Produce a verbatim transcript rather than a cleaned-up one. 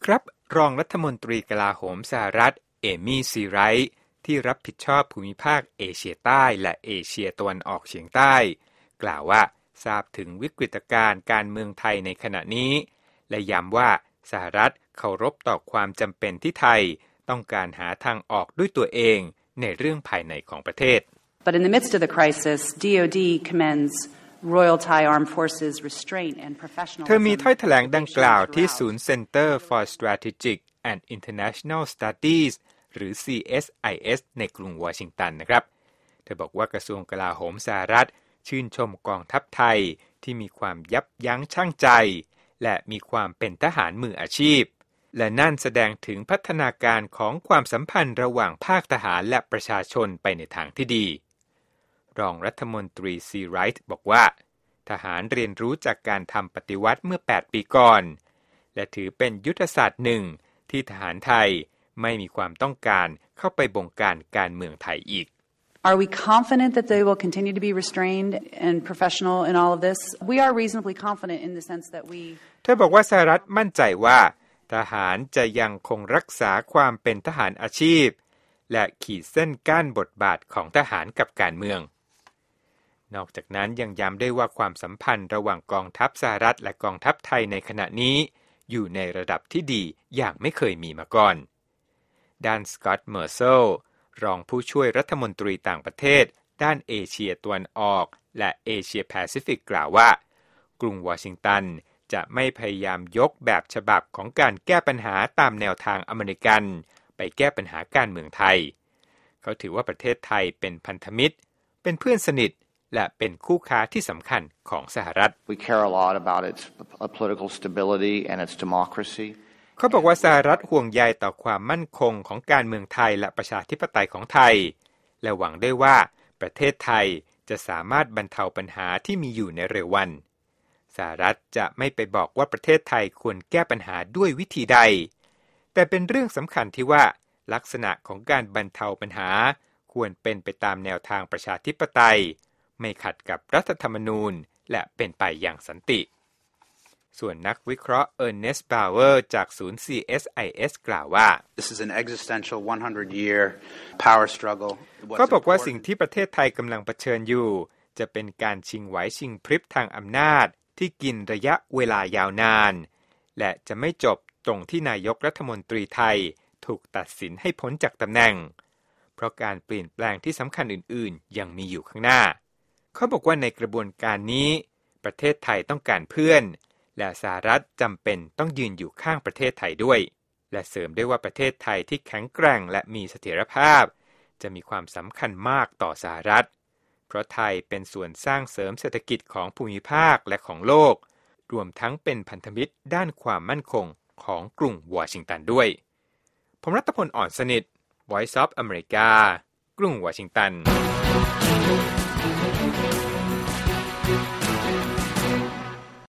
ครับรองรัฐมนตรีกลาโหมสหรัฐเอมี่ซีไรท์ที่รับผิดชอบภูมิภาคเอเชียใต้และเอเชียตะวันออกเฉียงใต้กล่าวว่าทราบถึงวิกฤตการณ์การเมืองไทยในขณะนี้และย้ำว่าสหรัฐเคารพต่อความจำเป็นที่ไทยต้องการหาทางออกด้วยตัวเองในเรื่องภายในของประเทศ But in the midst of the crisis, ดี โอ ดี commends Royal Thai Armed Forces restraint and professionalism เธอมีถ้อยแถลงดังกล่าวที่ศูนย์ Center for Strategic and International Studies หรือ ซี เอส ไอ เอส ในกรุงวอชิงตันนะครับเธอบอกว่ากระทรวงกลาโหมสหรัฐชื่นชมกองทัพไทยที่มีความยับยั้งชั่งใจและมีความเป็นทหารมืออาชีพและนั่นแสดงถึงพัฒนาการของความสัมพันธ์ระหว่างภาคทหารและประชาชนไปในทางที่ดีรองรัฐมนตรีซีไรท์บอกว่าทหารเรียนรู้จากการทำปฏิวัติเมื่อแปดปีก่อนและถือเป็นยุทธศาสตร์หนึ่งที่ทหารไทยไม่มีความต้องการเข้าไปบงการการเมืองไทยอีก Are we confident that they will continue to be restrained and professional in all of this? We are reasonably confident in the sense that we เธอบอกว่าสหรัฐมั่นใจว่าทหารจะยังคงรักษาความเป็นทหารอาชีพและขีดเส้นกั้นบทบาทของทหารกับการเมืองนอกจากนั้นยังย้ำได้ว่าความสัมพันธ์ระหว่างกองทัพสหรัฐและกองทัพไทยในขณะนี้อยู่ในระดับที่ดีอย่างไม่เคยมีมาก่อนด้านสก็อตต์ เมอร์เซลรองผู้ช่วยรัฐมนตรีต่างประเทศด้านเอเชียตะวันออกและเอเชียแปซิฟิกกล่าวว่ากรุงวอชิงตันจะไม่พยายามยกแบบฉบับของการแก้ปัญหาตามแนวทางอเมริกันไปแก้ปัญหาการเมืองไทยเขาถือว่าประเทศไทยเป็นพันธมิตรเป็นเพื่อนสนิทและเป็นคู่ค้าที่สำคัญของสหรัฐ We care a lot about its political stability and its democracy. เขาบอกว่าสหรัฐห่วงใยต่อความมั่นคงของการเมืองไทยและประชาธิปไตยของไทยและหวังได้ว่าประเทศไทยจะสามารถบรรเทาปัญหาที่มีอยู่ในเร็ววันสหรัฐจะไม่ไปบอกว่าประเทศไทยควรแก้ปัญหาด้วยวิธีใดแต่เป็นเรื่องสำคัญที่ว่าลักษณะของการบรรเทาปัญหาควรเป็นไปตามแนวทางประชาธิปไตยไม่ขัดกับรัฐธรรมนูญและเป็นไปอย่างสันติส่วนนักวิเคราะห์เออร์เนสต์ บาวเวอร์จากศูนย์ ซี เอส ไอ เอส กล่าวว่า This is an existential one hundred year power struggle เขาบอกว่าสิ่งที่ประเทศไทยกำลังเผชิญอยู่จะเป็นการชิงไหวชิงพริบทางอำนาจที่กินระยะเวลายาวนานและจะไม่จบตรงที่นายกรัฐมนตรีไทยถูกตัดสินให้พ้นจากตำแหน่งเพราะการเปลี่ยนแปลงที่สำคัญอื่นๆยังมีอยู่ข้างหน้าเขาบอกว่าในกระบวนการนี้ประเทศไทยต้องการเพื่อนและสหรัฐจำเป็นต้องยืนอยู่ข้างประเทศไทยด้วยและเสริมด้วยว่าประเทศไทยที่แข็งแกร่งและมีเสถียรภาพจะมีความสำคัญมากต่อสหรัฐเพราะไทยเป็นส่วนสร้างเสริมเศรษฐกิจของภูมิภาคและของโลกรวมทั้งเป็นพันธมิตรด้านความมั่นคงของกรุงวอชิงตันด้วยผมรัตพล อ่อนสนิท Voice of America กรุงวอชิงตัน